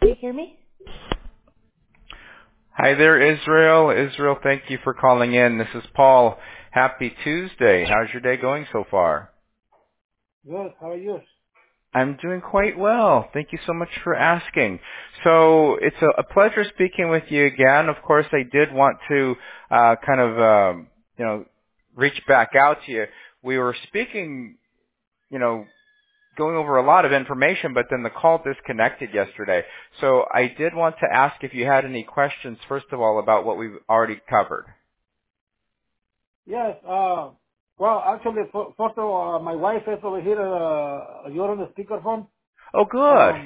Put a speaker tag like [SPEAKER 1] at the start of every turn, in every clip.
[SPEAKER 1] Can you hear me?
[SPEAKER 2] Hi there, Israel. Israel, thank you for calling in. This is Paul. Happy Tuesday. How's your day going so far?
[SPEAKER 3] Good. How are you?
[SPEAKER 2] I'm doing quite well. Thank you so much for asking. So it's a pleasure speaking with you again. Of course, I did want to reach back out to you. We were speaking, going over a lot of information, but then the call disconnected yesterday. So I did want to ask if you had any questions, first of all, about what we've already covered.
[SPEAKER 3] Yes. Well, actually, first of all, my wife is over here. You're on the speakerphone.
[SPEAKER 2] Oh, good.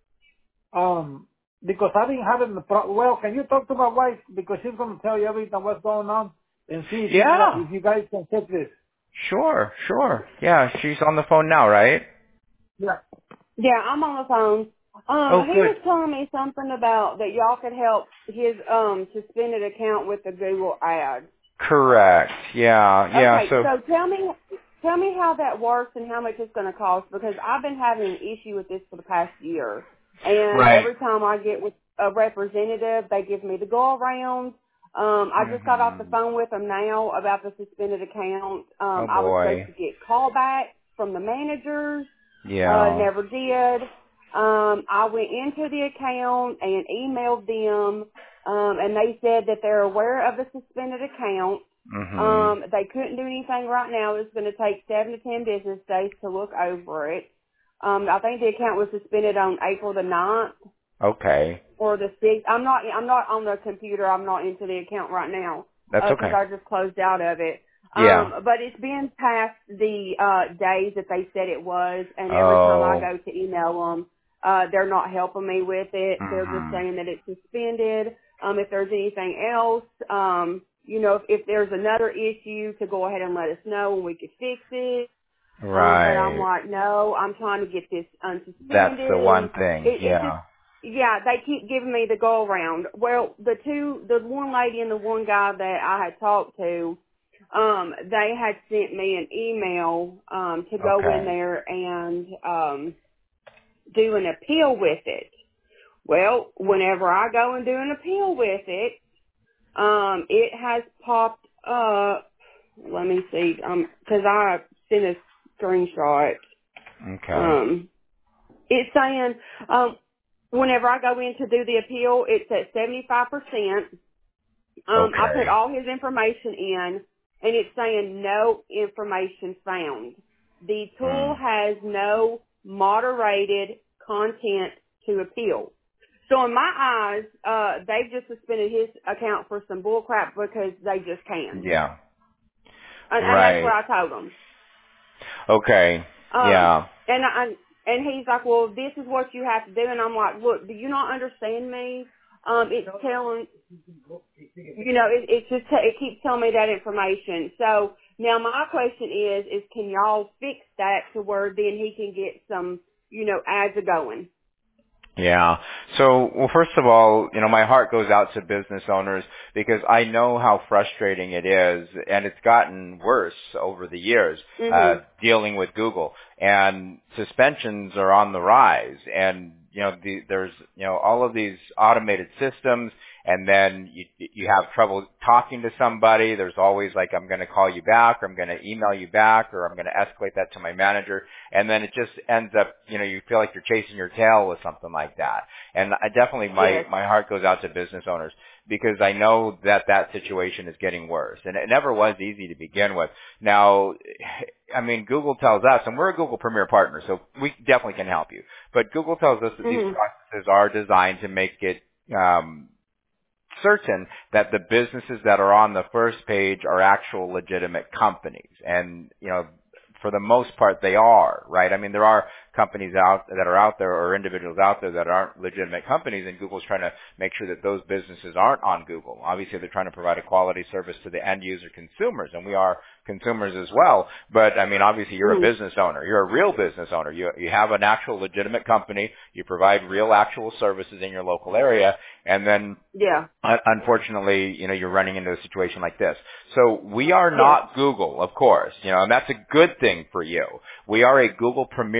[SPEAKER 3] Because I've been having well, can you talk to my wife because she's going to tell you everything what's going on and see
[SPEAKER 2] Yeah.
[SPEAKER 3] if you guys can fix this.
[SPEAKER 2] Sure. Yeah, she's on the phone now, right?
[SPEAKER 3] Yeah.
[SPEAKER 1] Yeah, I'm on the phone.
[SPEAKER 2] Oh,
[SPEAKER 1] He
[SPEAKER 2] good.
[SPEAKER 1] was telling me something about that y'all could help his suspended account with the Google ads.
[SPEAKER 2] Correct. Yeah.
[SPEAKER 1] Okay,
[SPEAKER 2] So,
[SPEAKER 1] so tell me how that works and how much it's going to cost because I've been having an issue with this for the past year, and
[SPEAKER 2] right.
[SPEAKER 1] every time I get with a representative, they give me the go around. I just got off the phone with them now about the suspended account.
[SPEAKER 2] Oh
[SPEAKER 1] I was supposed
[SPEAKER 2] boy.
[SPEAKER 1] to get callbacks from the managers.
[SPEAKER 2] Yeah.
[SPEAKER 1] Never did. I went into the account and emailed them, and they said that they're aware of the suspended account.
[SPEAKER 2] Mhm.
[SPEAKER 1] They couldn't do anything right now. It's going to take 7 to 10 business days to look over it. I think the account was suspended on April the 9th
[SPEAKER 2] Okay.
[SPEAKER 1] or the 6th. I'm not on the computer. I'm not into the account right now
[SPEAKER 2] That's
[SPEAKER 1] because
[SPEAKER 2] okay.
[SPEAKER 1] I just closed out of it.
[SPEAKER 2] Yeah.
[SPEAKER 1] But it's been past the days that they said it was, and every time I
[SPEAKER 2] Oh.
[SPEAKER 1] go to email them, they're not helping me with it. They're just
[SPEAKER 2] Mhm.
[SPEAKER 1] saying that it's suspended. If there's anything else, if there's another issue, to go ahead and let us know and we could fix it. But I'm
[SPEAKER 2] Right.
[SPEAKER 1] like, no, I'm trying to get this
[SPEAKER 2] That's the
[SPEAKER 1] unsuspended, and
[SPEAKER 2] one thing.
[SPEAKER 1] it just,
[SPEAKER 2] Yeah.
[SPEAKER 1] yeah, they keep giving me the go around. Well, the one lady and the one guy that I had talked to, they had sent me an email, to go in
[SPEAKER 2] Okay.
[SPEAKER 1] there and, do an appeal with it. Well, whenever I go and do an appeal with it, it has popped up. Let me see, 'cause I sent a screenshot.
[SPEAKER 2] Okay.
[SPEAKER 1] It's saying, whenever I go in to do the appeal, it's at 75%. I put
[SPEAKER 2] Okay.
[SPEAKER 1] all his information in, and it's saying no information found. The tool
[SPEAKER 2] Mm.
[SPEAKER 1] has no moderated content to appeal. So in my eyes, they've just suspended his account for some bullcrap because they just can.
[SPEAKER 2] Yeah.
[SPEAKER 1] And that's what
[SPEAKER 2] Right.
[SPEAKER 1] I told him.
[SPEAKER 2] Okay. Yeah.
[SPEAKER 1] And he's like, well, this is what you have to do. And I'm like, look, do you not understand me? It's telling, it keeps telling me that information. So now my question is can y'all fix that to where then he can get some, ads going?
[SPEAKER 2] Yeah. So, well, first of all, my heart goes out to business owners because I know how frustrating it is, and it's gotten worse over the years,
[SPEAKER 1] Mhm.
[SPEAKER 2] dealing with Google. And suspensions are on the rise, and, there's, all of these automated systems, and then you have trouble talking to somebody. There's always like, I'm going to call you back, or I'm going to email you back, or I'm going to escalate that to my manager. And then it just ends up, you feel like you're chasing your tail with something like that. And I definitely,
[SPEAKER 1] Yes.
[SPEAKER 2] my heart goes out to business owners because I know that situation is getting worse. And it never was easy to begin with. Now, I mean, Google tells us, and we're a Google Premier partner, so we definitely can help you. But Google tells us that these
[SPEAKER 1] Mhm.
[SPEAKER 2] processes are designed to make it, certain that the businesses that are on the first page are actual legitimate companies. And, for the most part, they are, right? I mean, there are companies that are out there or individuals out there that aren't legitimate companies, and Google's trying to make sure that those businesses aren't on Google. Obviously, they're trying to provide a quality service to the end user consumers, and we are consumers as well. But, I mean, obviously, you're a
[SPEAKER 1] Mhm.
[SPEAKER 2] business owner. You're a real business owner. You have an actual legitimate company. You provide real actual services in your local area, and then
[SPEAKER 1] Yeah.
[SPEAKER 2] unfortunately, you're running into a situation like this. So we are
[SPEAKER 1] Yes.
[SPEAKER 2] not Google, of course, and that's a good thing for you. We are a Google Premier partner.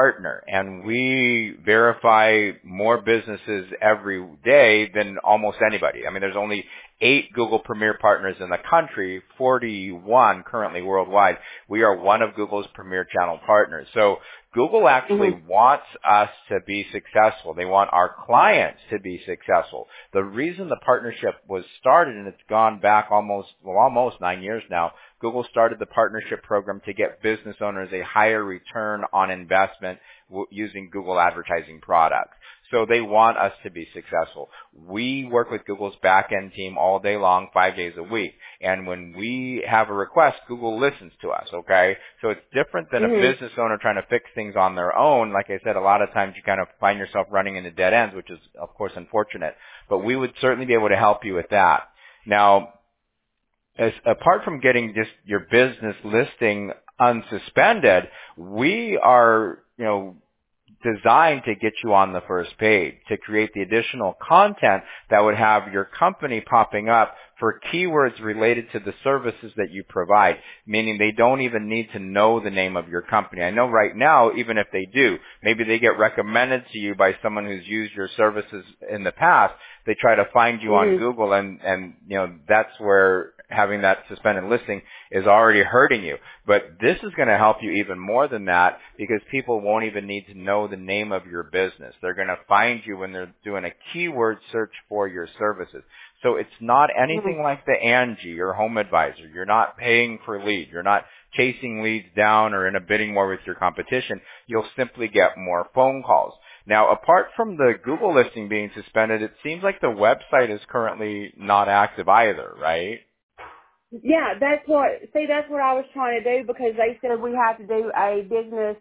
[SPEAKER 2] partner, and we verify more businesses every day than almost anybody. I mean, there's only 8 Google Premier partners in the country, 41 currently worldwide. We are one of Google's premier channel partners. So Google actually wants us to be successful. They want our clients to be successful. The reason the partnership was started, and it's gone back almost 9 years now, Google started the partnership program to get business owners a higher return on investment using Google advertising products. So they want us to be successful. We work with Google's back-end team all day long, 5 days a week. And when we have a request, Google listens to us, okay? So it's different than a business owner trying to fix things on their own. Like I said, a lot of times you kind of find yourself running into dead ends, which is, of course, unfortunate. But we would certainly be able to help you with that. Now, apart from getting just your business listing unsuspended, we are, designed to get you on the first page, to create the additional content that would have your company popping up for keywords related to the services that you provide, meaning they don't even need to know the name of your company. I know right now, even if they do, maybe they get recommended to you by someone who's used your services in the past. They try to find you on Google, and that's where having that suspended listing is already hurting you. But this is going to help you even more than that, because people won't even need to know the name of your business. They're going to find you when they're doing a keyword search for your services. So it's not anything like the Angie or Home Advisor. You're not paying for leads. You're not chasing leads down or in a bidding war with your competition. You'll simply get more phone calls. Now, apart from the Google listing being suspended, it seems like the website is currently not active either, right?
[SPEAKER 1] Yeah, that's what I was trying to do, because they said we had to do a business,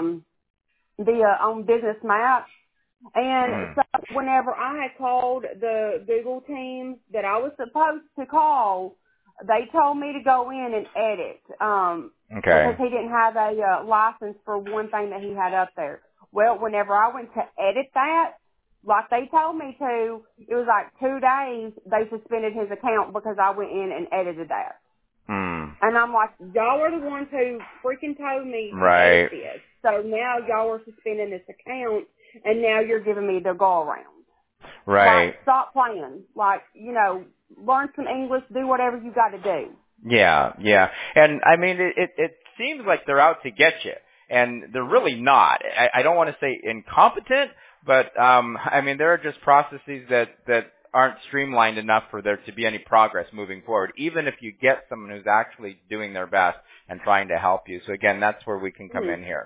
[SPEAKER 1] on Business Map. And so whenever I had called the Google team that I was supposed to call, they told me to go in and edit, because he didn't have a license for one thing that he had up there. Well, whenever I went to edit that, like they told me to, it was like 2 days they suspended his account because I went in and edited that. And I'm like, y'all are the ones who freaking told me to edit this. So now y'all are suspending this account, and now you're giving me the go around.
[SPEAKER 2] Right.
[SPEAKER 1] Like, stop playing. Like, learn some English, do whatever you got to do.
[SPEAKER 2] Yeah. And I mean, it seems like they're out to get you, and they're really not. I don't want to say incompetent, but I mean, there are just processes that aren't streamlined enough for there to be any progress moving forward, even if you get someone who's actually doing their best and trying to help you. So again, that's where we can come in here.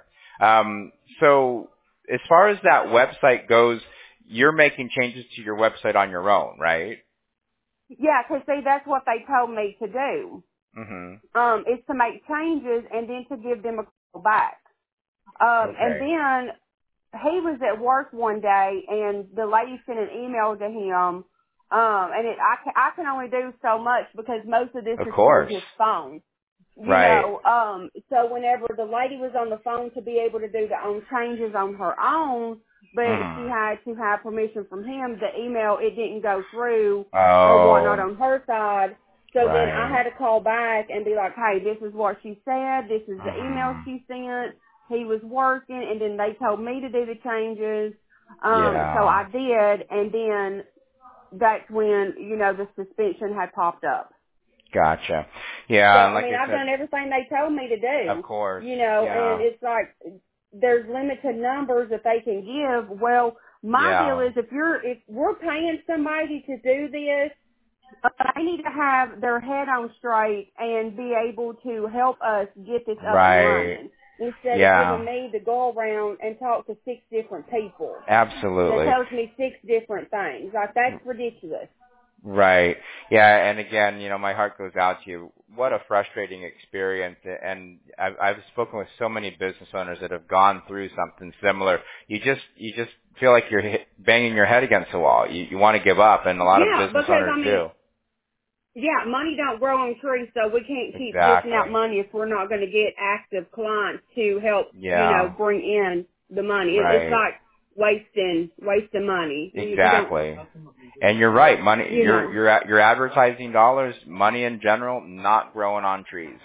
[SPEAKER 2] So as far as that website goes, you're making changes to your website on your own, right?
[SPEAKER 1] Yeah, because see, that's what they told me to do. Is to make changes and then to give them a call back. And then he was at work one day, and the lady sent an email to him. And I can only do so much because most of this is through his phone. You know, so whenever the lady was on the phone to be able to do the own changes on her own, but she had to have permission from him, the email, it didn't go through or whatnot on her side. So then I had to call back and be like, hey, this is what she said. This is the email she sent. He was working, and then they told me to do the changes. So I did, and then that's when, the suspension had popped up.
[SPEAKER 2] Gotcha. Yeah.
[SPEAKER 1] So,
[SPEAKER 2] like
[SPEAKER 1] I mean, I've done everything they told me to do.
[SPEAKER 2] Of course.
[SPEAKER 1] And it's like there's limited numbers that they can give. Well, my deal is if we're paying somebody to do this, they need to have their head on straight and be able to help us get this up and running. Instead of giving me to go around and talk to 6 different people.
[SPEAKER 2] Absolutely.
[SPEAKER 1] That tells me 6 different things. Like, that's ridiculous.
[SPEAKER 2] Right. Yeah, and again, my heart goes out to you. What a frustrating experience. And I've spoken with so many business owners that have gone through something similar. You just feel like you're banging your head against the wall. You want to give up, and a lot of business owners do.
[SPEAKER 1] Yeah, money don't grow on trees, so we can't keep dishing out money if we're not going to get active clients to help, bring in the money. It's like wasting money.
[SPEAKER 2] Exactly. And you're right, money. Your advertising dollars, money in general, not growing on trees. So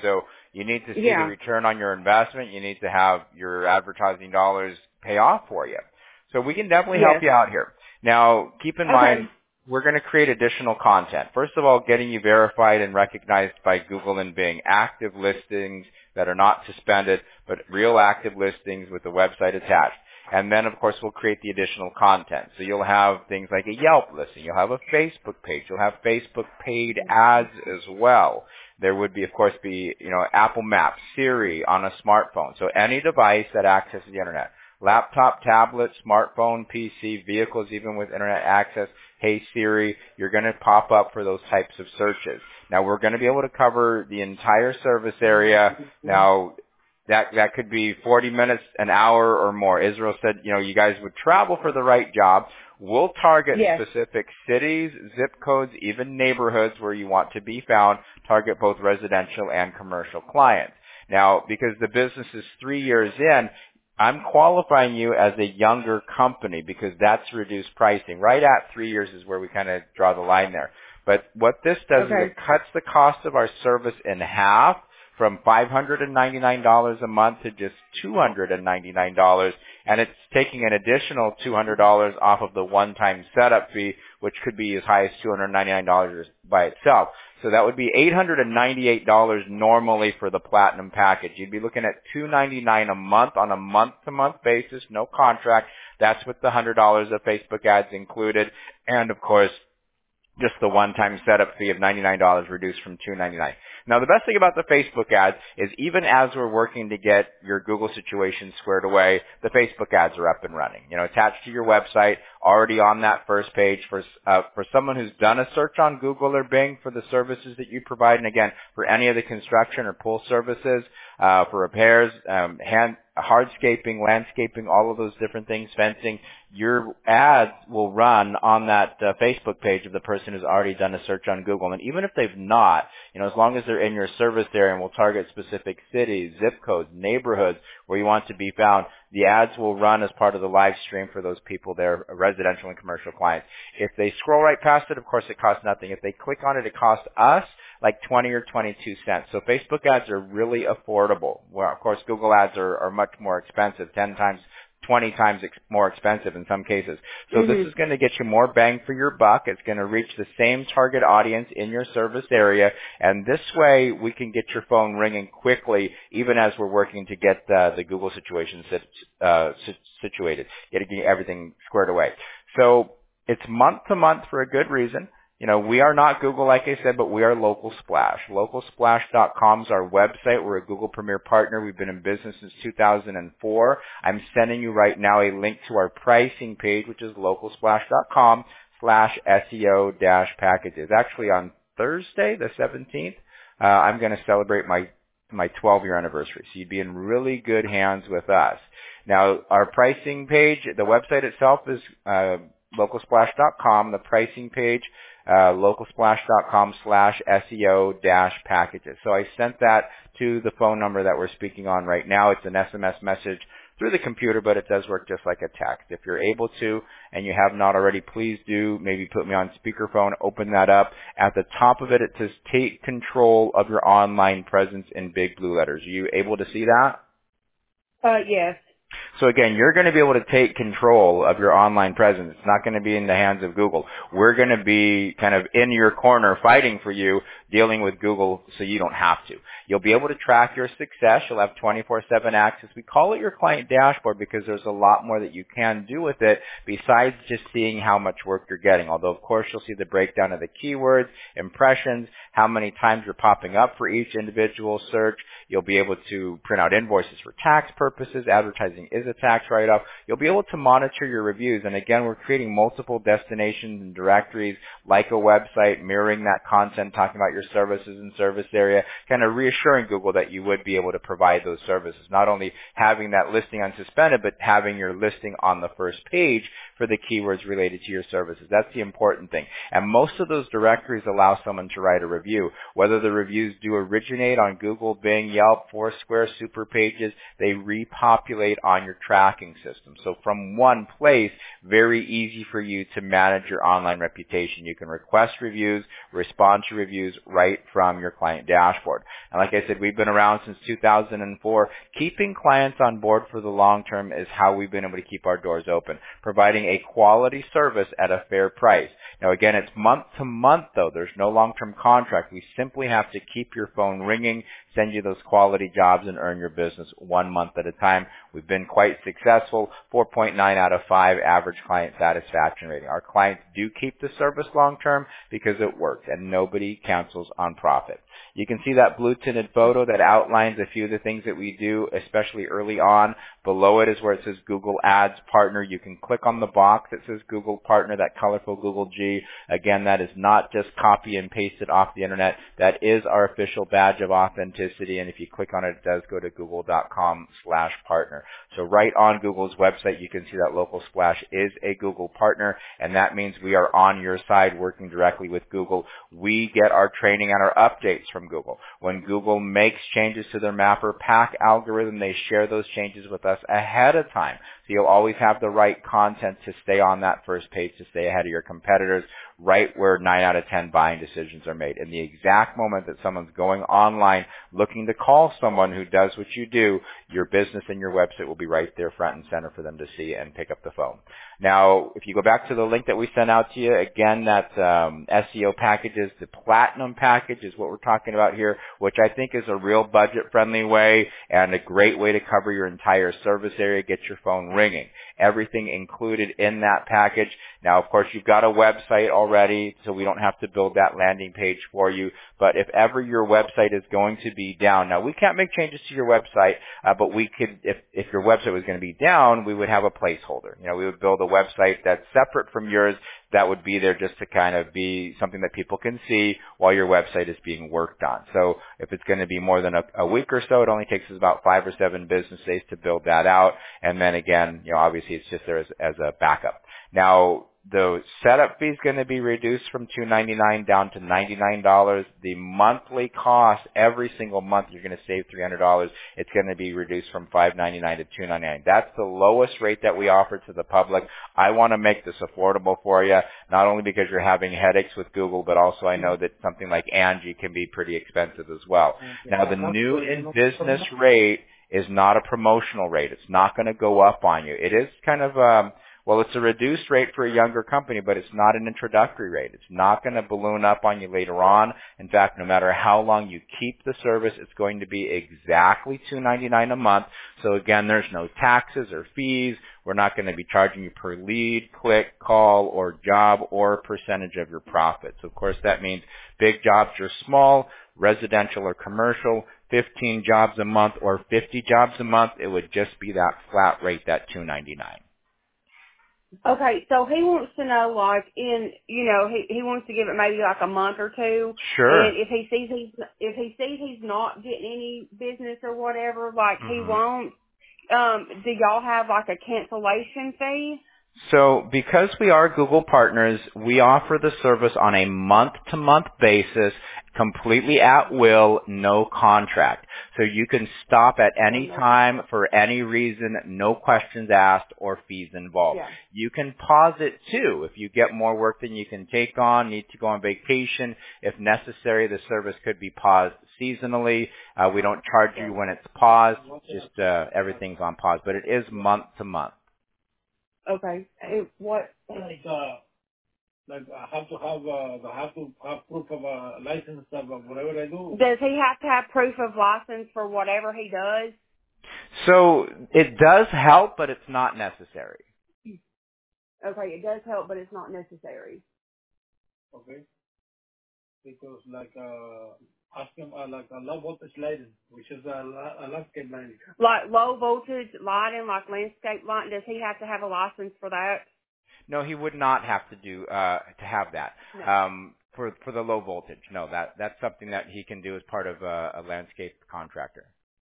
[SPEAKER 2] You need to see the
[SPEAKER 1] Yeah.
[SPEAKER 2] return on your investment. You need to have your advertising dollars pay off for you. So we can definitely help
[SPEAKER 1] Yes.
[SPEAKER 2] you out here. Now, keep in mind,
[SPEAKER 1] Okay.
[SPEAKER 2] we're going to create additional content. First of all, getting you verified and recognized by Google and Bing. Active listings that are not suspended, but real active listings with the website attached. And then, of course, we'll create the additional content. So you'll have things like a Yelp listing. You'll have a Facebook page. You'll have Facebook paid ads as well. There would be, of course, Apple Maps, Siri on a smartphone. So any device that accesses the internet. Laptop, tablet, smartphone, PC, vehicles even with internet access. Hey Siri, you're going to pop up for those types of searches. Now we're going to be able to cover the entire service area. Now that could be 40 minutes, an hour or more. Israel said, you guys would travel for the right job. We'll target
[SPEAKER 1] Yes.
[SPEAKER 2] specific cities, zip codes, even neighborhoods where you want to be found, target both residential and commercial clients. Now, because the business is 3 years in, I'm qualifying you as a younger company because that's reduced pricing. Right at 3 years is where we kind of draw the line there. But what this does is it cuts the cost of our service in half from $599 a month to just $299, and it's taking an additional $200 off of the one-time setup fee, which could be as high as $299 by itself. So that would be $898 normally for the Platinum package. You'd be looking at $299 a month on a month-to-month basis, no contract. That's with the $100 of Facebook ads included, and of course, just the one-time setup fee of $99 reduced from $299. Now, the best thing about the Facebook ads is even as we're working to get your Google situation squared away, the Facebook ads are up and running. Attached to your website, already on that first page for someone who's done a search on Google or Bing for the services that you provide. And again, for any of the construction or pool services, for repairs, hardscaping, landscaping, all of those different things, fencing, your ads will run on that Facebook page of the person who's already done a search on Google. And even if they've not, as long as they're in your service area, and we'll target specific cities, zip codes, neighborhoods where you want to be found, the ads will run as part of the live stream for those people there, residential and commercial clients. If they scroll right past it, of course it costs nothing. If they click on it, it costs us like 20 or 22 cents. So Facebook ads are really affordable. Well, of course, Google ads are much more expensive, 10 times, 20 times more expensive in some cases. So this is going to get you more bang for your buck. It's going to reach the same target audience in your service area. And this way, we can get your phone ringing quickly, even as we're working to get the Google situation situated, getting everything squared away. So it's month to month for a good reason. We are not Google, like I said, but we are Local Splash. LocalSplash.com is our website. We're a Google Premier partner. We've been in business since 2004. I'm sending you right now a link to our pricing page, which is LocalSplash.com/SEO-packages. Actually, on Thursday, the 17th, I'm going to celebrate my 12-year anniversary. So you'd be in really good hands with us. Now, our pricing page, the website itself is LocalSplash.com. The pricing page, localsplash.com/SEO-packages. So I sent that to the phone number that we're speaking on right now. It's an SMS message through the computer, but it does work just like a text. If you're able to, and you have not already, please do. Maybe put me on speakerphone, open that up. At the top of it, it says take control of your online presence in big blue letters. Are you able to see that?
[SPEAKER 1] Yes.
[SPEAKER 2] So again, you're going to be able to take control of your online presence. It's not going to be in the hands of Google. We're going to be kind of in your corner fighting for you, dealing with Google so you don't have to. You'll be able to track your success. You'll have 24/7 access. We call it your client dashboard because there's a lot more that you can do with it besides just seeing how much work you're getting. Although, of course, you'll see the breakdown of the keywords, impressions, how many times you're popping up for each individual search. You'll be able to print out invoices for tax purposes. Advertising is a tax write-off. You'll be able to monitor your reviews. And again, we're creating multiple destinations and directories like a website, mirroring that content, talking about your services and service area, kind of reassuring Google that you would be able to provide those services. Not only having that listing unsuspended, but having your listing on the first page for the keywords related to your services. That's the important thing. And most of those directories allow someone to write a review. Whether the reviews do originate on Google, Bing, Yelp, Foursquare, Super Pages, they repopulate on your tracking system. So from one place, very easy for you to manage your online reputation. You can request reviews, respond to reviews right from your client dashboard. And like I said, we've been around since 2004. Keeping clients on board for the long term is how we've been able to keep our doors open, providing a quality service at a fair price. Now again, it's month to month though. There's no long-term contract. We simply have to keep your phone ringing, send you those quality jobs, and earn your business 1 month at a time. We've been quite successful, 4.9 out of 5 average client satisfaction rating. Our clients do keep the service long-term because it works, and nobody cancels on profit. You can see that blue tinted photo that outlines a few of the things that we do, especially early on. Below it is where it says Google Ads Partner. You can click on the box that says Google Partner, that colorful Google G. Again, that is not just copy and pasted off the internet. That is our official badge of authenticity, and if you click on it, it does go to google.com/partner. So right on Google's website, you can see that Local Splash is a Google partner, and that means we are on your side working directly with Google. We get our training and our updates from Google. When Google makes changes to their Mapper Pack algorithm, they share those changes with us ahead of time. So you'll always have the right content to stay on that first page, to stay ahead of your competitors, right where 9 out of 10 buying decisions are made. In the exact moment that someone's going online looking to call someone who does what you do, your business and your website will be right there front and center for them to see and pick up the phone. Now, if you go back to the link that we sent out to you, again, that SEO packages, the Platinum package is what we're talking about here, which I think is a real budget-friendly way and a great way to cover your entire service area, get your phone ringing. Everything included in that package. Now, of course, you've got a website already, so we don't have to build that landing page for you. But if ever your website is going to be down, now we can't make changes to your website, but we could, if your website was going to be down, we would have a placeholder. You know, we would build a website that's separate from yours that would be there just to kind of be something that people can see while your website is being worked on. So if it's going to be more than a week or so, it only takes us about 5 or 7 business days to build that out. And then again, you know, obviously it's just there as a backup. Now, the setup fee is going to be reduced from $2.99 down to $99. The monthly cost every single month, you're going to save $300. It's going to be reduced from $5.99 to $2.99. That's the lowest rate that we offer to the public. I want to make this affordable for you, not only because you're having headaches with Google, but also I know that something like Angie can be pretty expensive as well. Now, the new in business rate is not a promotional rate. It's not going to go up on you. It is kind of well, it's a reduced rate for a younger company, but it's not an introductory rate. It's not going to balloon up on you later on. In fact, no matter how long you keep the service, it's going to be exactly $2.99 a month. So again, there's no taxes or fees. We're not going to be charging you per lead, click, call, or job, or percentage of your profits. Of course, that means big jobs or small, residential or commercial, 15 jobs a month or 50 jobs a month. It would just be that flat rate, that $2.99.
[SPEAKER 1] Okay, so he wants to know, like, he wants to give it maybe like a month or two.
[SPEAKER 2] Sure.
[SPEAKER 1] And if he sees he's not getting any business or whatever, like he won't. Do y'all have like a cancellation fee?
[SPEAKER 2] So because we are Google partners, we offer the service on a month-to-month basis, completely at will, no contract. So you can stop at any time for any reason, no questions asked or fees involved.
[SPEAKER 1] Yeah.
[SPEAKER 2] You can pause it too. If you get more work than you can take on, need to go on vacation, if necessary, the service could be paused seasonally. We don't charge you when it's paused, just everything's on pause, but it is month to month.
[SPEAKER 1] Okay. What?
[SPEAKER 3] Like I have to have proof of a license of whatever I do.
[SPEAKER 1] Does he have to have proof of license for whatever he does?
[SPEAKER 2] So it does help, but it's not necessary.
[SPEAKER 1] Okay, it does help, but it's not necessary.
[SPEAKER 3] Okay. Because like ask him like a low voltage lighting, which is a landscape lighting. Like
[SPEAKER 1] low voltage lighting, like landscape lighting. Does he have to have a license for that?
[SPEAKER 2] No, he would not have to do to have that.
[SPEAKER 1] No.
[SPEAKER 2] For the low voltage. No, that's something that he can do as part of a landscape contractor.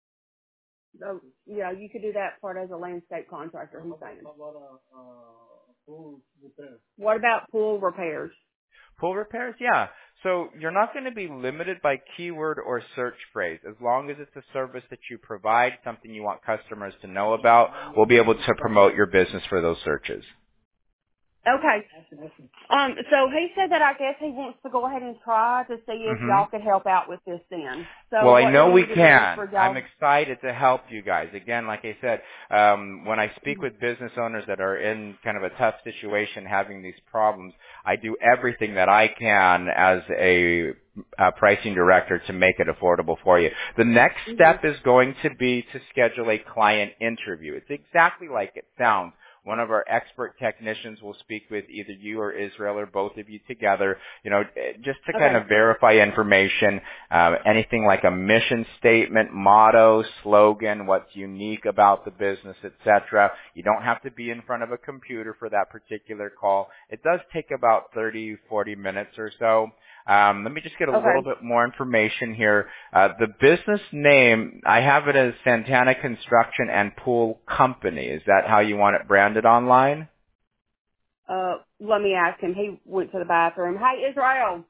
[SPEAKER 1] Yeah, you could do that part as a landscape contractor. He's saying.
[SPEAKER 3] How about pool repairs?
[SPEAKER 1] What about pool repairs?
[SPEAKER 2] Pool repairs, yeah. So you're not going to be limited by keyword or search phrase. As long as it's a service that you provide, something you want customers to know about, we'll be able to promote your business for those searches.
[SPEAKER 1] Okay. So he said that I guess he wants to go ahead and try to see if y'all could help out with this then. So
[SPEAKER 2] Well, I
[SPEAKER 1] what
[SPEAKER 2] know
[SPEAKER 1] do we
[SPEAKER 2] we
[SPEAKER 1] need to do
[SPEAKER 2] can.
[SPEAKER 1] for y'all?
[SPEAKER 2] I'm excited to help you guys. Again, like I said, when I speak with business owners that are in kind of a tough situation having these problems, I do everything that I can as a pricing director to make it affordable for you. The next step is going to be to schedule a client interview. It's exactly like it sounds. One of our expert technicians will speak with either you or Israel or both of you together, just to kind of verify information, anything like a mission statement, motto, slogan, what's unique about the business, etc. You don't have to be in front of a computer for that particular call. It does take about 30, 40 minutes or so. Let me just get a little bit more information here. The business name, I have it as Santana Construction and Pool Company. Is that how you want it branded online?
[SPEAKER 1] Let me ask him. He went to the bathroom. Hey, Israel.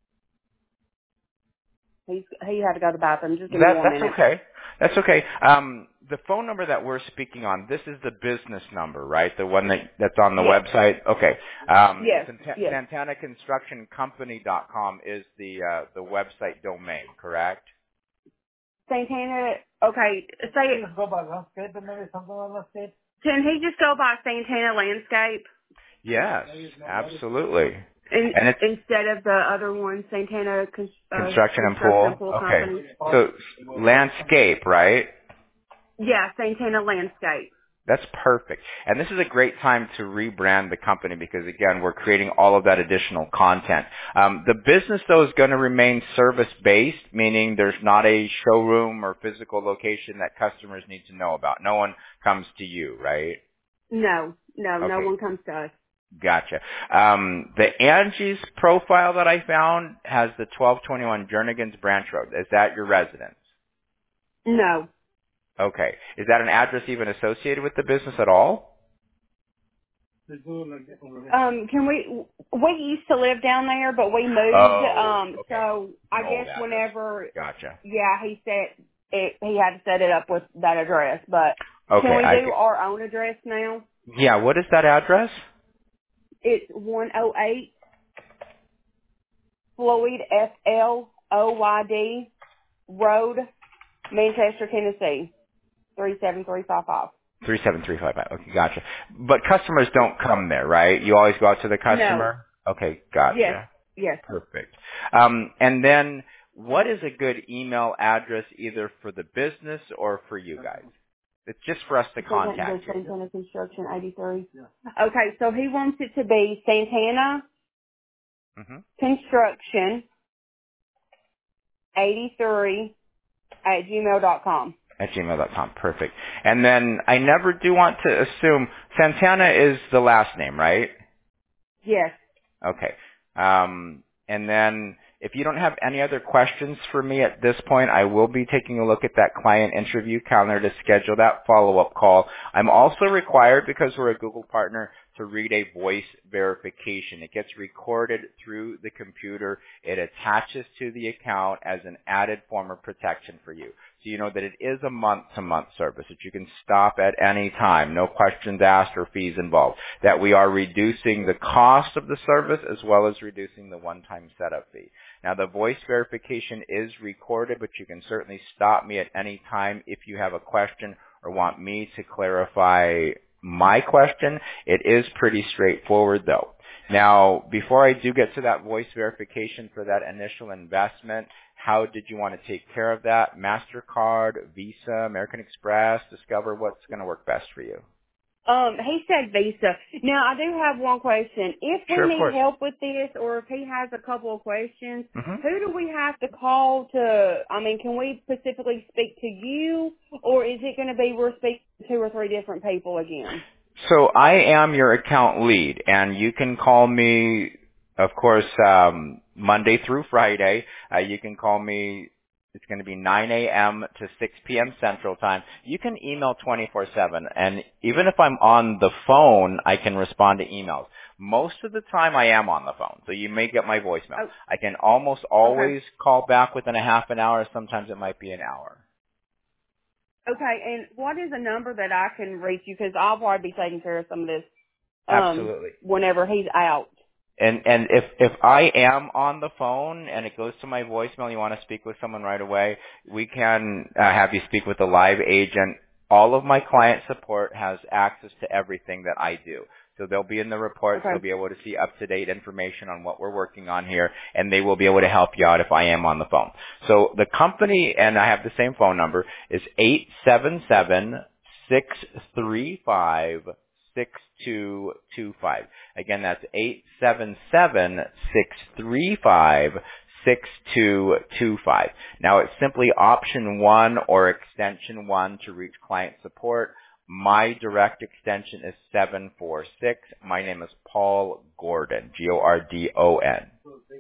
[SPEAKER 1] He had to go to the bathroom. Just give me 1 minute.
[SPEAKER 2] That's okay. That's okay. The phone number that we're speaking on, this is the business number, right? The one that's on the website? Okay.
[SPEAKER 1] Yes.
[SPEAKER 2] SantanaConstructionCompany.com is the website domain, correct?
[SPEAKER 1] Santana, okay. Say
[SPEAKER 3] Just go by landscape and maybe something like landscape.
[SPEAKER 1] Can he just go by Santana Landscape?
[SPEAKER 2] Yes, absolutely.
[SPEAKER 1] And it's instead of the other one, Santana
[SPEAKER 2] Construction and Pool.
[SPEAKER 1] Company.
[SPEAKER 2] So landscape, right?
[SPEAKER 1] Yeah, Santana Landscape.
[SPEAKER 2] That's perfect. And this is a great time to rebrand the company because, again, we're creating all of that additional content. The business, though, is going to remain service-based, meaning there's not a showroom or physical location that customers need to know about. No one comes to you, right?
[SPEAKER 1] No one comes to us.
[SPEAKER 2] Gotcha. The Angie's profile that I found has the 1221 Jernigan's Branch Road. Is that your residence?
[SPEAKER 1] No.
[SPEAKER 2] Okay. Is that an address even associated with the business at all?
[SPEAKER 1] Can we used to live down there, but we moved.
[SPEAKER 2] Okay.
[SPEAKER 1] So I guess
[SPEAKER 2] address.
[SPEAKER 1] whenever.
[SPEAKER 2] Gotcha.
[SPEAKER 1] Yeah, he said he had to set it up with that address, but can we do our own address now?
[SPEAKER 2] Yeah. What is that address?
[SPEAKER 1] It's 108 Floyd FLOYD Road, Manchester, Tennessee, 37355.
[SPEAKER 2] 37355. Okay, gotcha. But customers don't come there, right? You always go out to the customer?
[SPEAKER 1] No.
[SPEAKER 2] Okay, gotcha.
[SPEAKER 1] Yes.
[SPEAKER 2] Perfect. And then what is a good email address either for the business or for you guys? It's just for us to contact you.
[SPEAKER 1] Santana Construction 83. Yeah. Okay, so he wants it to be Santana Construction 83 at gmail.com.
[SPEAKER 2] At gmail.com. Perfect. And then I never do want to assume Santana is the last name, right?
[SPEAKER 1] Yes.
[SPEAKER 2] Okay. And then if you don't have any other questions for me at this point, I will be taking a look at that client interview calendar to schedule that follow-up call. I'm also required, because we're a Google partner, to read a voice verification. It gets recorded through the computer. It attaches to the account as an added form of protection for you. So you know that it is a month-to-month service, that you can stop at any time, no questions asked or fees involved, that we are reducing the cost of the service as well as reducing the one-time setup fee. Now, the voice verification is recorded, but you can certainly stop me at any time if you have a question or want me to clarify my question. It is pretty straightforward, though. Now, before I do get to that voice verification for that initial investment, how did you want to take care of that? MasterCard, Visa, American Express, Discover, what's going to work best for you?
[SPEAKER 1] He said Visa. Now, I do have one question. If we need help with this, or if he has a couple of questions, who do we have to call to, can we specifically speak to you, or is it going to be we're speaking to 2 or 3 different people again?
[SPEAKER 2] So I am your account lead, and you can call me, of course, Monday through Friday. You can call me It's going to be 9 a.m. to 6 p.m. Central Time. You can email 24/7, and even if I'm on the phone, I can respond to emails. Most of the time, I am on the phone, so you may get my voicemail.
[SPEAKER 1] Oh,
[SPEAKER 2] I can almost always call back within a half an hour. Sometimes it might be an hour.
[SPEAKER 1] okay, and what is a number that I can reach you? Because I'll probably be taking care of some of this
[SPEAKER 2] Absolutely.
[SPEAKER 1] whenever he's out.
[SPEAKER 2] And if I am on the phone and it goes to my voicemail and you want to speak with someone right away, we can have you speak with a live agent. All of my client support has access to everything that I do. So they'll be in the reports.
[SPEAKER 1] Okay.
[SPEAKER 2] They'll be able to see up-to-date information on what we're working on here, and they will be able to help you out if I am on the phone. So the company, and I have the same phone number, is 877-635-6225. Again, that's 877-635-6225. Now, it's simply option 1 or extension 1 to reach client support. My direct extension is 746. My name is Paul Gordon, Gordon.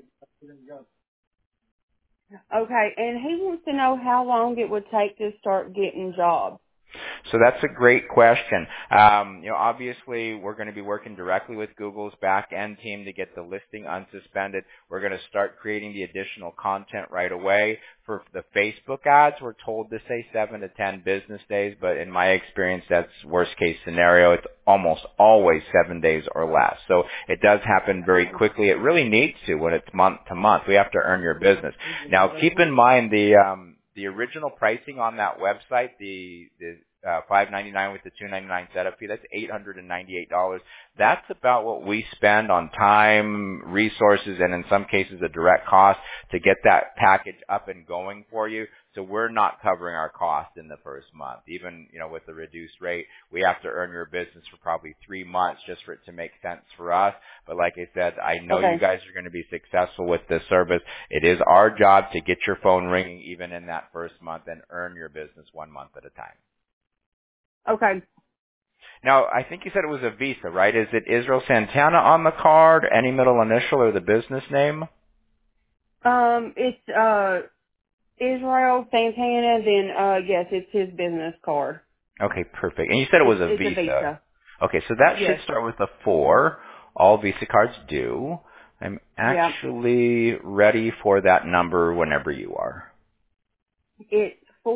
[SPEAKER 1] Okay, and he wants to know how long it would take to start getting jobs.
[SPEAKER 2] So that's a great question. Obviously, we're going to be working directly with Google's back-end team to get the listing unsuspended. We're going to start creating the additional content right away. For the Facebook ads, we're told to say 7 to 10 business days, but in my experience, that's worst-case scenario. It's almost always 7 days or less. So it does happen very quickly. It really needs to when it's month to month. We have to earn your business. Now, keep in mind the original pricing on that website, the $5.99 with the $2.99 setup fee, that's $898. That's about what we spend on time, resources, and in some cases a direct cost to get that package up and going for you. So we're not covering our cost in the first month. Even, with the reduced rate, we have to earn your business for probably 3 months just for it to make sense for us. But like I said, I know you guys are going to be successful with this service. It is our job to get your phone ringing even in that first month and earn your business 1 month at a time.
[SPEAKER 1] Okay.
[SPEAKER 2] Now, I think you said it was a Visa, right? Is it Israel Santana on the card, any middle initial, or the business name?
[SPEAKER 1] It's Israel Santana, then yes, it's his business card.
[SPEAKER 2] Okay, perfect. And you said it was a Visa.
[SPEAKER 1] It's a Visa.
[SPEAKER 2] Okay, so that
[SPEAKER 1] Yes.
[SPEAKER 2] should start with a 4. All Visa cards do. I'm actually ready for that number whenever you are.
[SPEAKER 1] It's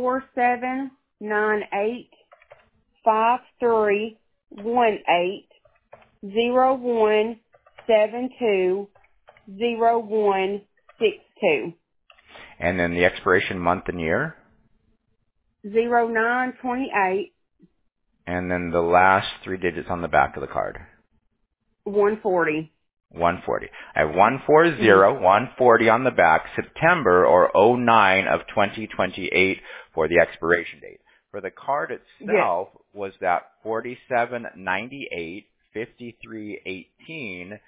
[SPEAKER 1] 4798-5318-0172-0162.
[SPEAKER 2] And then the expiration month and year.
[SPEAKER 1] 0928.
[SPEAKER 2] And then the last 3 digits on the back of the card.
[SPEAKER 1] 140.
[SPEAKER 2] 140. I have 140 on the back, September or 09 of 2028 for the expiration date. For the card itself, was that 4798 5318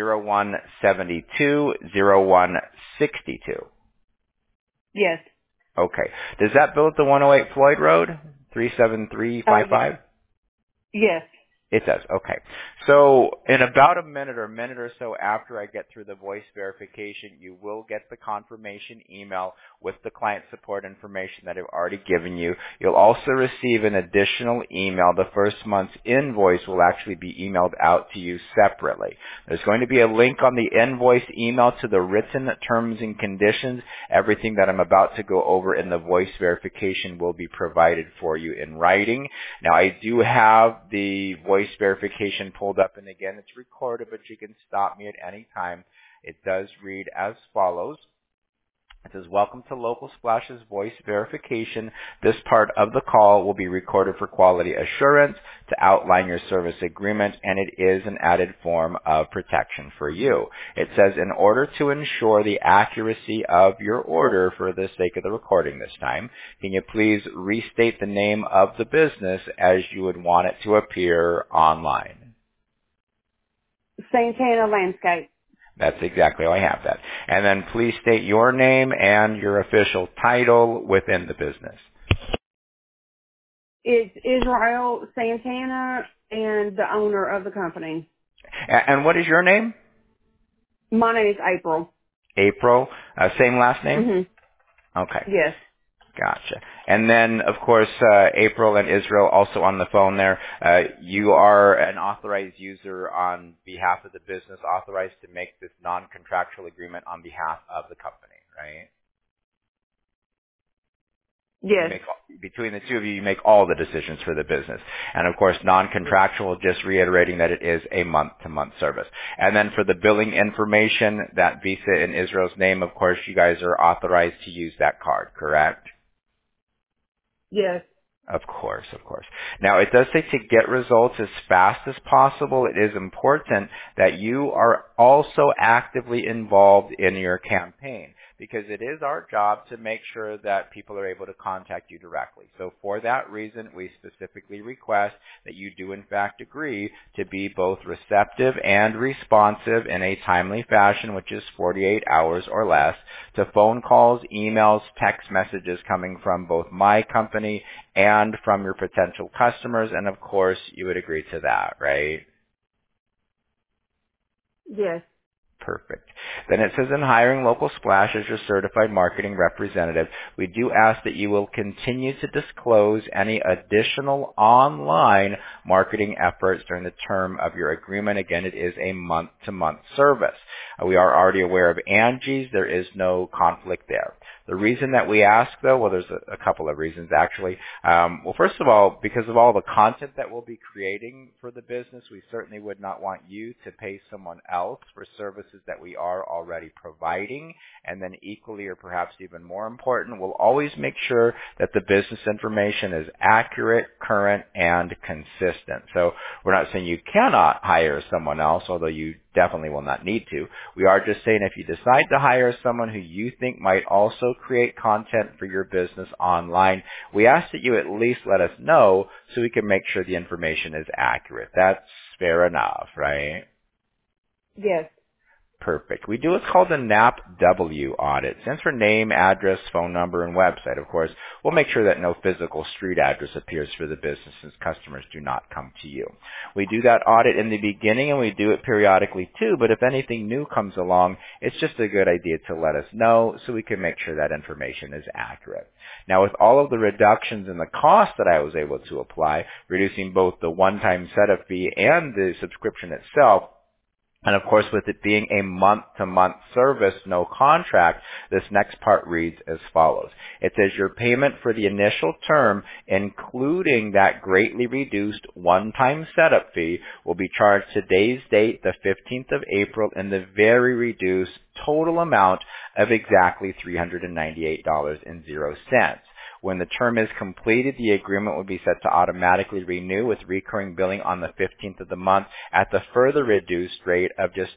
[SPEAKER 2] 0172 0162?
[SPEAKER 1] Yes.
[SPEAKER 2] Okay. Does that bill at the 108 Floyd Road, 37355?
[SPEAKER 1] Yes.
[SPEAKER 2] It does. Okay. So in about a minute or so after I get through the voice verification, you will get the confirmation email with the client support information that I've already given you. You'll also receive an additional email. The first month's invoice will actually be emailed out to you separately. There's going to be a link on the invoice email to the written terms and conditions. Everything that I'm about to go over in the voice verification will be provided for you in writing. Now, I do have the voice verification pulled up, and again, it's recorded, but you can stop me at any time. It does read as follows. It says, welcome to Local Splash's voice verification. This part of the call will be recorded for quality assurance to outline your service agreement, and it is an added form of protection for you. It says, in order to ensure the accuracy of your order for the sake of the recording this time, can you please restate the name of the business as you would want it to appear online?
[SPEAKER 1] Santana Landscape.
[SPEAKER 2] That's exactly how I have that. And then please state your name and your official title within the business.
[SPEAKER 1] It's Israel Santana and the owner of the company.
[SPEAKER 2] And what is your name?
[SPEAKER 1] My name is April.
[SPEAKER 2] April. Same last name?
[SPEAKER 1] Mm-hmm.
[SPEAKER 2] Okay.
[SPEAKER 1] Yes.
[SPEAKER 2] Gotcha. And then, of course, April and Israel also on the phone there. You are an authorized user on behalf of the business, authorized to make this non-contractual agreement on behalf of the company, right? You
[SPEAKER 1] Yes.
[SPEAKER 2] make, between the two of you, you make all the decisions for the business. And of course, non-contractual, just reiterating that it is a month-to-month service. And then for the billing information, that Visa in Israel's name, of course, you guys are authorized to use that card, correct?
[SPEAKER 1] Yes.
[SPEAKER 2] Of course, of course. Now, it does say to get results as fast as possible, it is important that you are also actively involved in your campaign, because it is our job to make sure that people are able to contact you directly. So for that reason, we specifically request that you do in fact agree to be both receptive and responsive in a timely fashion, which is 48 hours or less, to phone calls, emails, text messages coming from both my company and from your potential customers. And of course, you would agree to that, right?
[SPEAKER 1] Yes.
[SPEAKER 2] Perfect. Then it says in hiring Local Splash as your certified marketing representative, we do ask that you will continue to disclose any additional online marketing efforts during the term of your agreement. Again, it is a month-to-month service. We are already aware of Angie's. There is no conflict there. The reason that we ask, though, well, there's a couple of reasons, actually. Well, first of all, because of all the content that we'll be creating for the business, we certainly would not want you to pay someone else for services that we are already providing. And then equally, or perhaps even more important, we'll always make sure that the business information is accurate, current, and consistent. So we're not saying you cannot hire someone else, although you definitely will not need to. We are just saying if you decide to hire someone who you think might also create content for your business online, we ask that you at least let us know so we can make sure the information is accurate. That's fair enough, right?
[SPEAKER 1] Yes.
[SPEAKER 2] Perfect. We do what's called a NAPW audit. It stands for name, address, phone number, and website. Of course, we'll make sure that no physical street address appears for the business since customers do not come to you. We do that audit in the beginning and we do it periodically too, but if anything new comes along, it's just a good idea to let us know so we can make sure that information is accurate. Now, with all of the reductions in the cost that I was able to apply, reducing both the one-time setup fee and the subscription itself, and of course, with it being a month-to-month service, no contract, this next part reads as follows. It says your payment for the initial term, including that greatly reduced one-time setup fee, will be charged today's date, the 15th of April, in the very reduced total amount of exactly $398.00. When the term is completed, the agreement will be set to automatically renew with recurring billing on the 15th of the month at the further reduced rate of just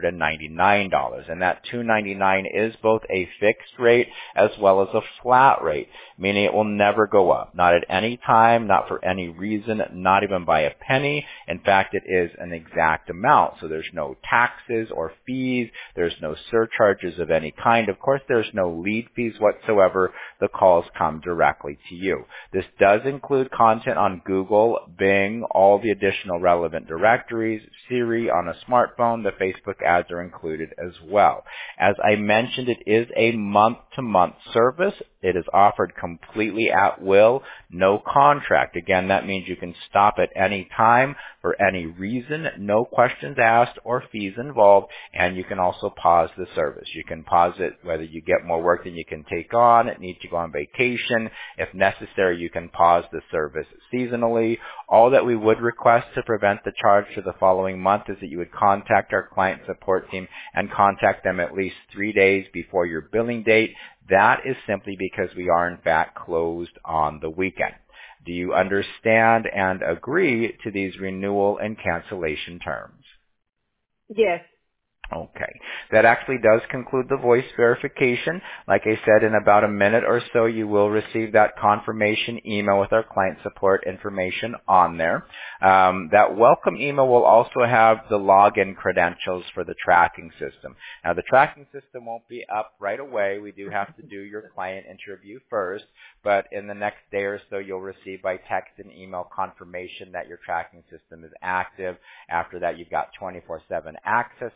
[SPEAKER 2] $299. And that $299 is both a fixed rate as well as a flat rate, meaning it will never go up. Not at any time, not for any reason, not even by a penny. In fact, it is an exact amount. So there's no taxes or fees. There's no surcharges of any kind. Of course, there's no lead fees whatsoever. The calls come directly to you. This does include content on Google, Bing, all the additional relevant directories, Siri on a smartphone. The Facebook ads are included as well. As I mentioned, it is a month-to-month service. It is offered completely at will, no contract. Again, that means you can stop at any time for any reason, no questions asked or fees involved, and you can also pause the service. You can pause it whether you get more work than you can take on, need to go on vacation. If necessary, you can pause the service seasonally. All that we would request to prevent the charge for the following month is that you would contact our client support team and contact them at least 3 days before your billing date. That is simply because we are in fact closed on the weekend. Do you understand and agree to these renewal and cancellation terms?
[SPEAKER 1] Yes.
[SPEAKER 2] Okay. That actually does conclude the voice verification. Like I said, in about a minute or so, you will receive that confirmation email with our client support information on there. That welcome email will also have the login credentials for the tracking system. Now, the tracking system won't be up right away. We do have to do your client interview first, but in the next day or so, you'll receive by text and email confirmation that your tracking system is active. After that, you've got 24/7 access to it.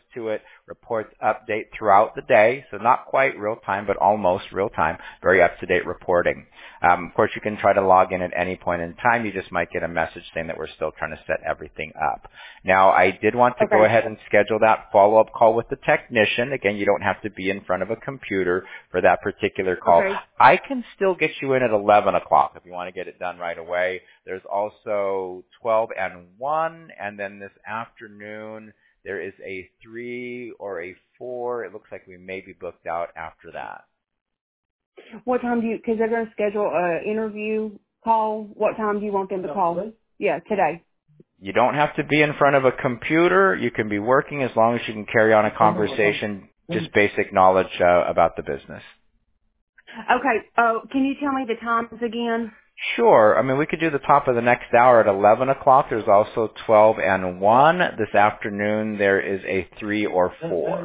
[SPEAKER 2] Reports update throughout the day, so not quite real time, but almost real time. Very up-to-date reporting. Of course, you can try to log in at any point in time. You just might get a message saying that we're still trying to set everything up. Now, I did want to go ahead and schedule that follow-up call with the technician. Again, you don't have to be in front of a computer for that particular call.
[SPEAKER 1] Okay.
[SPEAKER 2] I can still get you in at 11 o'clock if you want to get it done right away. There's also 12 and 1, and then this afternoon there is a 3 or a 4. It looks like we may be booked out after that.
[SPEAKER 1] What time do you, because they're going to schedule an interview call, what time do you want them to call?
[SPEAKER 3] Today?
[SPEAKER 1] Yeah, today.
[SPEAKER 2] You don't have to be in front of a computer. You can be working as long as you can carry on a conversation, just basic knowledge about the business.
[SPEAKER 1] Okay, can you tell me the times again?
[SPEAKER 2] Sure. I mean, we could do the top of the next hour at 11 o'clock. There's also 12 and 1. This afternoon, there is a 3 or 4.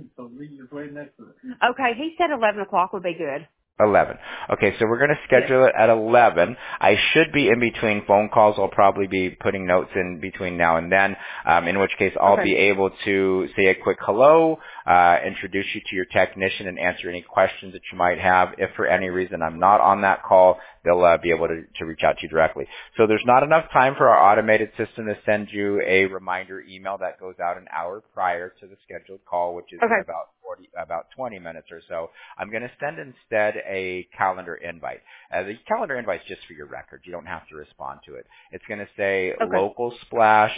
[SPEAKER 1] Okay, he said 11 o'clock would be good.
[SPEAKER 2] 11. Okay, so we're going to schedule it at 11. I should be in between phone calls. I'll probably be putting notes in between now and then, in which case I'll be able to say a quick hello, introduce you to your technician, and answer any questions that you might have. If for any reason I'm not on that call, they'll be able to reach out to you directly. So there's not enough time for our automated system to send you a reminder email that goes out an hour prior to the scheduled call, which is about 20 minutes or so. I'm going to send instead a calendar invite. The calendar invite is just for your record. You don't have to respond to it. It's going to say local splash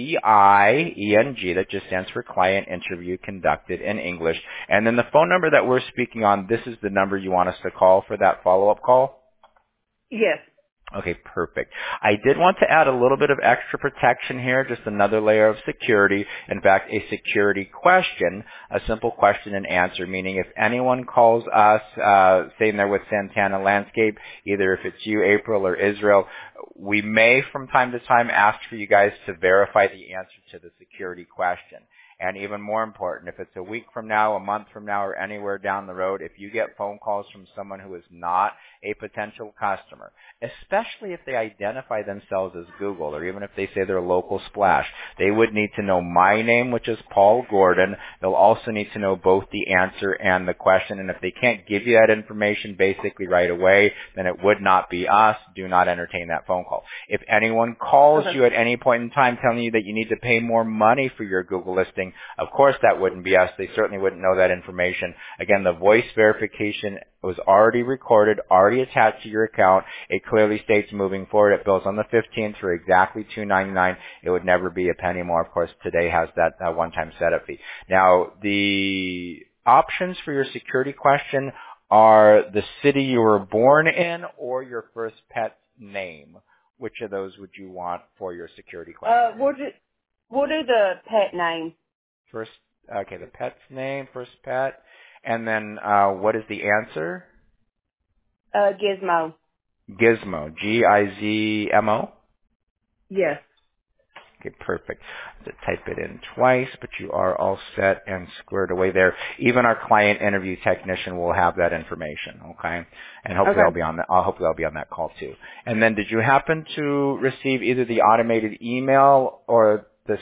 [SPEAKER 2] CIENG, that just stands for client interview conducted in English. And then the phone number that we're speaking on, this is the number you want us to call for that follow-up call?
[SPEAKER 1] Yes.
[SPEAKER 2] Okay, perfect. I did want to add a little bit of extra protection here, just another layer of security. In fact, a security question, a simple question and answer, meaning if anyone calls us, saying they're with Santana Landscape, either if it's you, April, or Israel, we may from time to time ask for you guys to verify the answer to the security question. And even more important, if it's a week from now, a month from now, or anywhere down the road, if you get phone calls from someone who is not a potential customer, especially if they identify themselves as Google, or even if they say they're local splash, they would need to know my name, which is Paul Gordon. They'll also need to know both the answer and the question. And if they can't give you that information basically right away, then it would not be us. Do not entertain that phone call. If anyone calls you at any point in time telling you that you need to pay more money for your Google listing, of course that wouldn't be us. They certainly wouldn't know that information. Again, the voice verification was already recorded, already attached to your account. It clearly states moving forward it bills on the 15th for exactly $2.99. It would never be a penny more. Of course, today has that one-time setup fee. Now, the options for your security question are the city you were born in or your first pet's name. Which of those would you want for your security question?
[SPEAKER 1] We'll do the pet name.
[SPEAKER 2] The pet's name, first pet. And then what is the answer?
[SPEAKER 1] Gizmo.
[SPEAKER 2] Gizmo. Gizmo?
[SPEAKER 1] Yes.
[SPEAKER 2] Okay, perfect. I have to type it in twice, but you are all set and squared away there. Even our client interview technician will have that information, okay? And hopefully I'll be on that. Hopefully I'll be on that call too. And then did you happen to receive either the automated email or this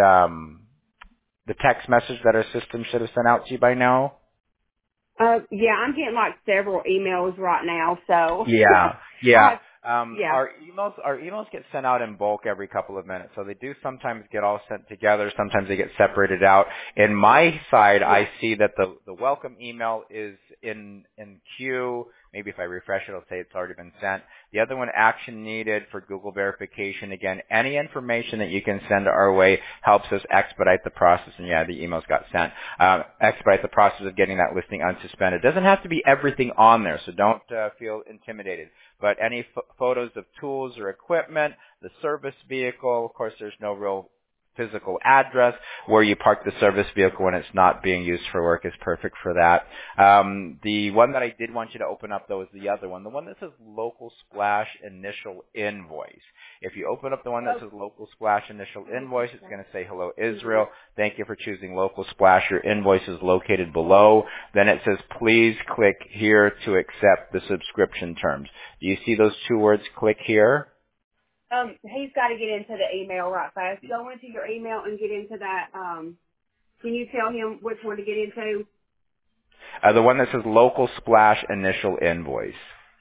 [SPEAKER 2] the text message that our system should have sent out to you by now?
[SPEAKER 1] Yeah, I'm getting like several emails right now, so.
[SPEAKER 2] Yeah.
[SPEAKER 1] Yeah.
[SPEAKER 2] Our emails get sent out in bulk every couple of minutes, so they do sometimes get all sent together. Sometimes they get separated out. In my side, I see that the welcome email is in queue. Maybe if I refresh it, it'll say it's already been sent. The other one, action needed for Google verification. Again, any information that you can send our way helps us expedite the process. And yeah, the emails got sent. Expedite the process of getting that listing unsuspended. It doesn't have to be everything on there, so don't feel intimidated. But any photos of tools or equipment, the service vehicle, of course there's no real physical address. Where you park the service vehicle when it's not being used for work is perfect for that. The one that I did want you to open up, though, is the other one, the one that says Local Splash Initial Invoice. If you open up the one that says Local Splash Initial Invoice, it's going to say, hello, Israel. Thank you for choosing Local Splash. Your invoice is located below. Then it says, please click here to accept the subscription terms. Do you see those two words, click here?
[SPEAKER 1] He's got to get into the email right fast. Go into your email and get into that, Can you tell him which one to get into?
[SPEAKER 2] The one that says local splash initial invoice.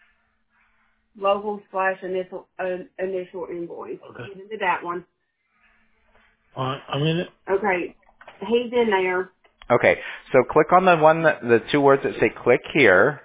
[SPEAKER 1] Local/initial initial invoice.
[SPEAKER 3] Okay.
[SPEAKER 1] Get into that one.
[SPEAKER 3] All right, I'm in it.
[SPEAKER 1] Okay. He's in there.
[SPEAKER 2] Okay, so click on the two words that say click here.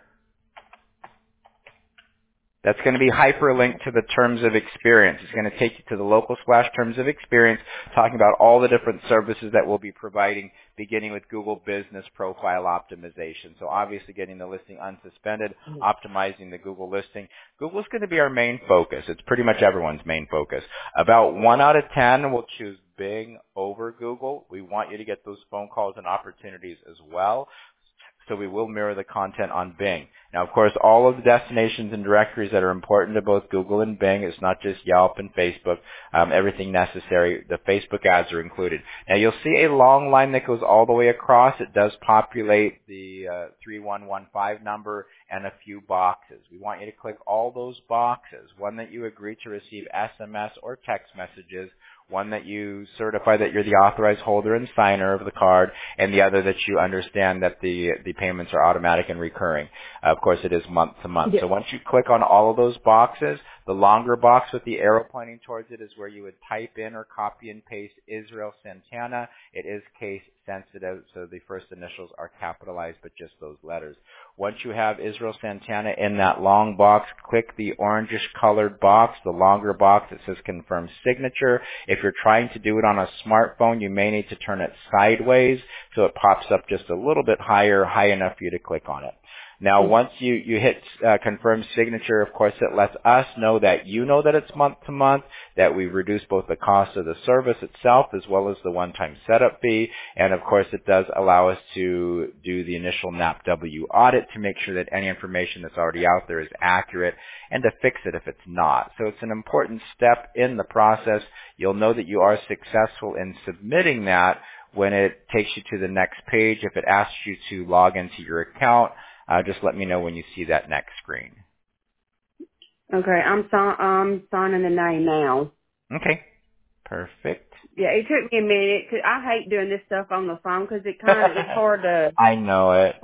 [SPEAKER 2] That's going to be hyperlinked to the terms of experience. It's going to take you to the local splash terms of experience, talking about all the different services that we'll be providing, beginning with Google Business Profile Optimization. So obviously getting the listing unsuspended, optimizing the Google listing. Google's going to be our main focus. It's pretty much everyone's main focus. About 1 out of 10 will choose Bing over Google. We want you to get those phone calls and opportunities as well. So we will mirror the content on Bing. Now, of course, all of the destinations and directories that are important to both Google and Bing, it's not just Yelp and Facebook, everything necessary. The Facebook ads are included. Now, you'll see a long line that goes all the way across. It does populate the 3115 number and a few boxes. We want you to click all those boxes, one that you agree to receive SMS or text messages, one that you certify that you're the authorized holder and signer of the card, and the other that you understand that the payments are automatic and recurring. Of course, it is month to month.
[SPEAKER 1] Yes.
[SPEAKER 2] So once you click on all of those boxes, the longer box with the arrow pointing towards it is where you would type in or copy and paste Israel Santana. It is case sensitive, so the first initials are capitalized, but just those letters. Once you have Israel Santana in that long box, click the orangish colored box, the longer box that says confirm signature. If you're trying to do it on a smartphone, you may need to turn it sideways so it pops up just a little bit higher, high enough for you to click on it. Now, once you hit confirm signature, of course, it lets us know that you know that it's month to month, that we've reduced both the cost of the service itself as well as the one-time setup fee. And, of course, it does allow us to do the initial NAPW audit to make sure that any information that's already out there is accurate and to fix it if it's not. So it's an important step in the process. You'll know that you are successful in submitting that when it takes you to the next page. If it asks you to log into your account, just let me know when you see that next screen.
[SPEAKER 1] Okay, I'm signing the name now.
[SPEAKER 2] Okay, perfect.
[SPEAKER 1] Yeah, it took me a minute 'cause I hate doing this stuff on the phone 'cause it's hard to
[SPEAKER 2] I know it.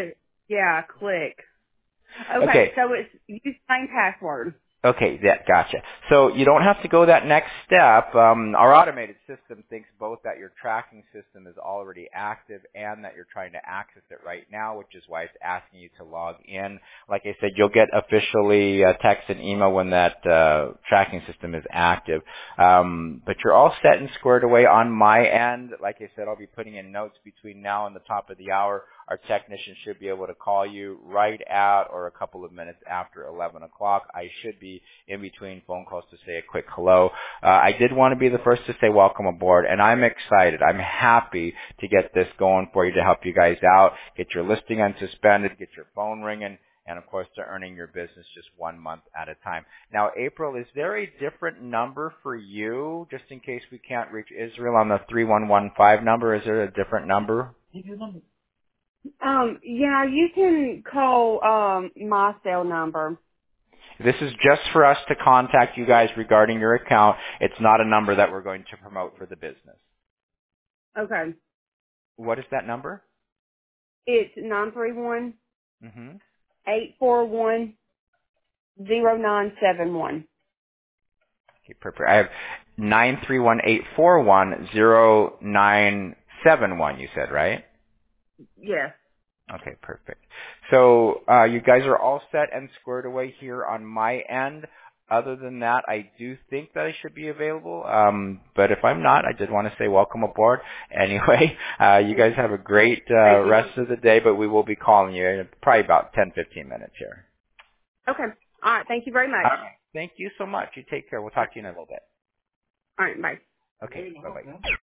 [SPEAKER 1] Click.
[SPEAKER 2] Okay.
[SPEAKER 1] So it's use same password.
[SPEAKER 2] Okay, gotcha. So you don't have to go that next step. Our automated system thinks both that your tracking system is already active and that you're trying to access it right now, which is why it's asking you to log in. Like I said, you'll get officially text and email when that tracking system is active. But you're all set and squared away on my end. Like I said, I'll be putting in notes between now and the top of the hour. Our technician should be able to call you right at or a couple of minutes after 11 o'clock. I should be in between phone calls to say a quick hello. I did want to be the first to say welcome aboard, and I'm excited. I'm happy to get this going for you to help you guys out, get your listing unsuspended, get your phone ringing, and, of course, to earning your business just 1 month at a time. Now, April, is there a different number for you, just in case we can't reach Israel on the 3115 number? Is there a different number?
[SPEAKER 3] Give your number.
[SPEAKER 1] Yeah, you can call my cell number.
[SPEAKER 2] This is just for us to contact you guys regarding your account. It's not a number that we're going to promote for the business.
[SPEAKER 1] Okay.
[SPEAKER 2] What is that number?
[SPEAKER 1] It's 931
[SPEAKER 2] Mm-hmm.
[SPEAKER 1] 841 0971.
[SPEAKER 2] Okay, perfect. I have 931-841-0971, you said, right?
[SPEAKER 1] Yes.
[SPEAKER 2] Okay, perfect. So you guys are all set and squared away here on my end. Other than that, I do think that I should be available. But if I'm not, I did want to say welcome aboard. Anyway, you guys have a great rest of the day, but we will be calling you in probably about 10-15 minutes here.
[SPEAKER 1] Okay. All right. Thank you very much.
[SPEAKER 2] Thank you so much. You take care. We'll talk to you in a little bit.
[SPEAKER 1] All right. Bye.
[SPEAKER 2] Okay, bye-bye.